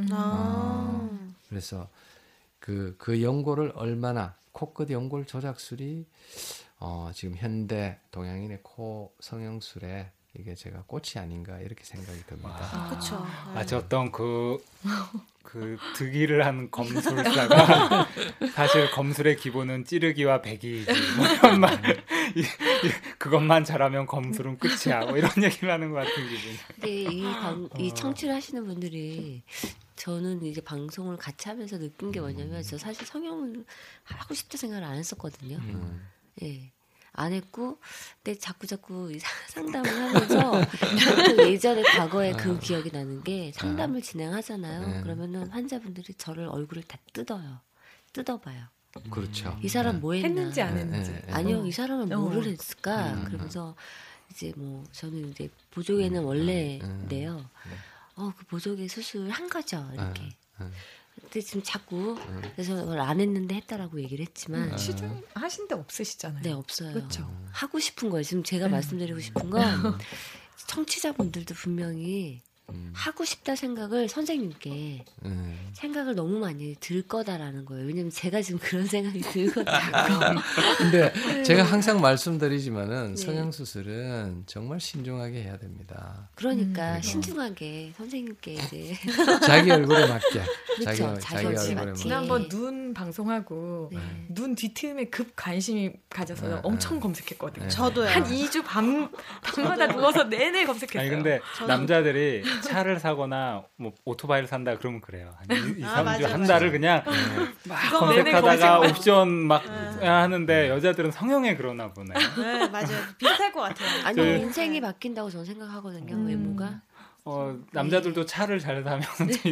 Speaker 5: 그래서 그 연골을 얼마나 코끝 연골 조작술이 지금 현대 동양인의 코 성형술에 이게 제가 꽃이 아닌가 이렇게 생각이 듭니다.
Speaker 8: 그렇죠.
Speaker 4: 마치 어떤 그 득의를 한 검술사가 사실 검술의 기본은 찌르기와 배기이지 뭐 이런 말 그것만 잘하면 검술은 끝이야 뭐 이런 얘기를 하는 것 같은 기분.
Speaker 6: 근데 이 청취를 하시는 분들이 저는 이제 방송을 같이 하면서 느낀 게 뭐냐면 저 사실 성형을 하고 싶다 생각을 안 했었거든요. 예. 안 했고, 근데 자꾸 상담을 하면서 예전에 과거에 그 기억이 나는 게 상담을 진행하잖아요. 그러면은 환자분들이 저를 얼굴을 다 뜯어봐요.
Speaker 5: 그렇죠.
Speaker 6: 이 사람 뭐 했나?
Speaker 7: 했는지 안 했는지.
Speaker 6: 아니요, 이 사람은 뭐를 했을까? 그러면서 이제 뭐 저는 이제 보조개는 원래인데요. 그 보조개 수술 한 거죠, 이렇게. 근데 지금 자꾸 그래서 그걸 안 했는데 했다라고 얘기를 했지만
Speaker 7: 시중하신 데 없으시잖아요.
Speaker 6: 네, 없어요.
Speaker 7: 그렇죠.
Speaker 6: 하고 싶은 거예요. 지금 제가 말씀드리고 싶은 건 청취자분들도 분명히 하고 싶다 생각을 선생님께 생각을 너무 많이 들 거다라는 거예요. 왜냐면 제가 지금 그런 생각이 들거든요.
Speaker 5: 근데 제가 항상 말씀드리지만은
Speaker 6: 네.
Speaker 5: 성형수술은 정말 신중하게 해야 됩니다.
Speaker 6: 그러니까 신중하게 선생님께 이제
Speaker 5: 자기 얼굴에 맞게.
Speaker 6: 그렇죠.
Speaker 5: 자기
Speaker 6: 자기
Speaker 5: 얼굴에
Speaker 6: 맞게.
Speaker 5: 맞게.
Speaker 7: 지난번 눈 방송하고
Speaker 6: 네.
Speaker 7: 눈 뒤틈에 급 관심이 가져서 엄청 검색했거든요.
Speaker 8: 저도요.
Speaker 7: 한 2주 밤마다 누워서 내내 검색했어요.
Speaker 4: 아니 근데 남자들이 차를 사거나 뭐 오토바이를 산다 그러면 그래요. 한 2, 3주
Speaker 8: 맞아,
Speaker 4: 한
Speaker 8: 맞아.
Speaker 4: 달을 그냥 막
Speaker 7: 내내
Speaker 4: 검색하다가
Speaker 7: 검색만.
Speaker 4: 옵션 막 하는데 여자들은 성형에 그러나 보네요.
Speaker 8: 네, 맞아요. 비슷할 것 같아요.
Speaker 6: 아니
Speaker 4: 그-
Speaker 6: 인생이 바뀐다고 저는 생각하거든요. 외모가.
Speaker 4: 남자들도 차를 잘 사면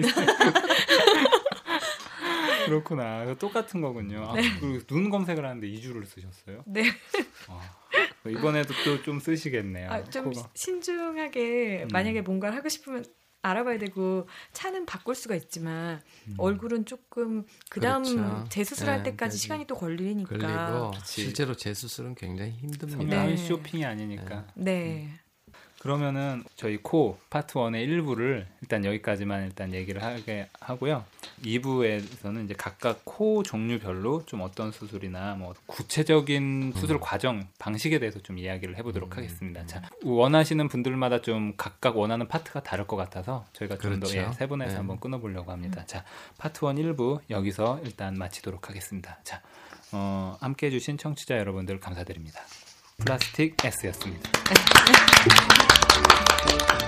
Speaker 4: 그렇구나. 그래서 똑같은 거군요. 아, 그리고 눈 검색을 하는데 2주를 쓰셨어요?
Speaker 7: 네.
Speaker 4: 이번에도 또 좀 쓰시겠네요.
Speaker 7: 좀
Speaker 4: 코가.
Speaker 7: 신중하게 만약에 뭔가를 하고 싶으면 알아봐야 되고 차는 바꿀 수가 있지만 얼굴은 조금 그다음
Speaker 5: 그렇죠.
Speaker 7: 재수술할
Speaker 5: 네,
Speaker 7: 때까지
Speaker 5: 네.
Speaker 7: 시간이 또 걸리니까.
Speaker 5: 걸리고
Speaker 4: 그치.
Speaker 5: 실제로 재수술은 굉장히 힘듭니다.
Speaker 4: 성형은
Speaker 7: 네.
Speaker 4: 쇼핑이 아니니까.
Speaker 7: 네.
Speaker 4: 그러면은 저희 코 파트 1의 일부를 일단 여기까지만 일단 얘기를 하게 하고요. 2부에서는 이제 각각 코 종류별로 좀 어떤 수술이나 뭐 구체적인 수술 과정 방식에 대해서 좀 이야기를 해보도록 하겠습니다. 자, 원하시는 분들마다 좀 각각 원하는 파트가 다를 것 같아서 저희가 좀 더
Speaker 5: 그렇죠.
Speaker 4: 세분해서
Speaker 5: 네.
Speaker 4: 한번 끊어보려고 합니다. 자, 파트 1 1부 여기서 일단 마치도록 하겠습니다. 자, 함께 해주신 청취자 여러분들 감사드립니다. 플라스틱 S였습니다.